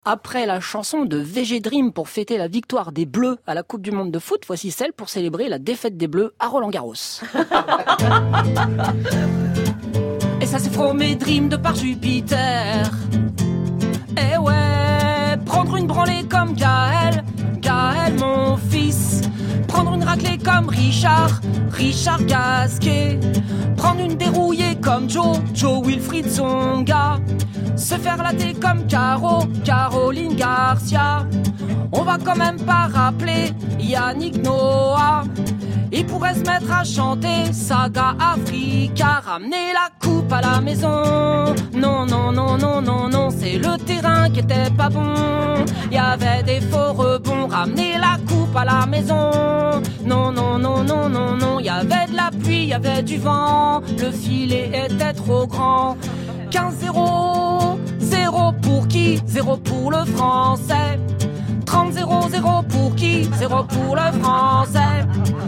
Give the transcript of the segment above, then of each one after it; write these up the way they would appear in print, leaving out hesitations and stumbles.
Après la chanson de VG Dream pour fêter la victoire des Bleus à la Coupe du Monde de foot, voici celle pour célébrer la défaite des Bleus à Roland-Garros. Et ça c'est Fromé Dream de par Jupiter. Eh ouais, prendre une branlée comme Gaël, Gaël mon fils. Prendre une raclée comme Richard, Richard Gasquet. Prendre une dérouillée comme Joe, Joe Wilfried Tsonga. Se faire latter comme Caro, Caroline Garcia. On va quand même pas rappeler Yannick Noah. Il pourrait se mettre à chanter Saga Africa. Ramener la coupe à la maison. Non, non, non, non, non, non, c'est le terrain qui était pas bon. Il y avait des faux rebonds. Ramener la coupe à la maison. Non, non, non, non, non, non, il y avait de la pluie, il y avait du vent. Le filet était trop grand. 15-0, 0 pour qui? 0 pour le français. 30-0-0 pour qui? 0 pour le français.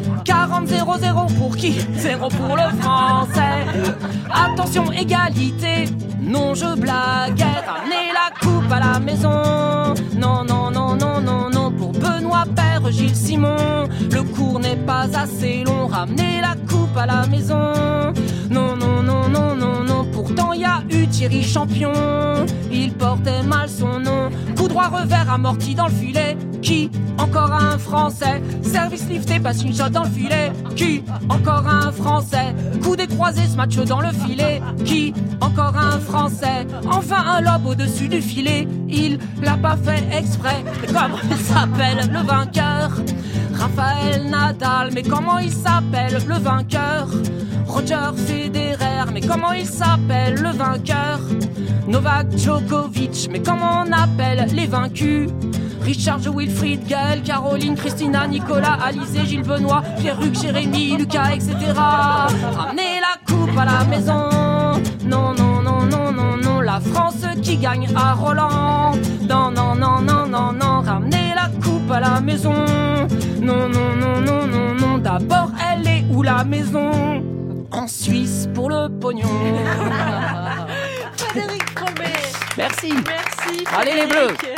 40-0-0 pour qui? 0 pour le français. Attention, égalité. Non, je blaguais. Ramenez la coupe à la maison. Non, non, non, non, non, non. Pour Benoît Père, Gilles Simon. Le cours n'est pas assez long. Ramenez la coupe à la maison. Non, non, non, non, non, non. Pourtant, y a eu Thierry Champion. Il portait mal son nom. Coup droit, revers, amorti dans le filet. Qui? Encore un Français. Service lifté, passe une shot dans le filet. Qui? Encore un Français. Coup décroisé, ce match dans le filet. Qui? Encore un Français. Enfin un lob au-dessus du filet. Il l'a pas fait exprès. Mais comment il s'appelle le vainqueur? Raphaël Nadal. Mais comment il s'appelle le vainqueur? Roger Federer. Mais comment il s'appelle le vainqueur? Novak Djokovic. Mais comment on appelle les vaincus? Richard, Wilfried, Gaël, Caroline, Christina, Nicolas, Alizé, Gilles Benoît, Pierre-Hugues, Jérémy, Lucas, etc. Ramenez la coupe à la maison. Non, non, non, non, non, non, la France qui gagne à Roland. Non, non, non, non, non, non, ramenez la coupe à la maison. Non, non, non, non, non, non, d'abord elle est où la maison? En Suisse pour le pognon. Frédéric Fromé. Merci. Merci. Allez les Bleus.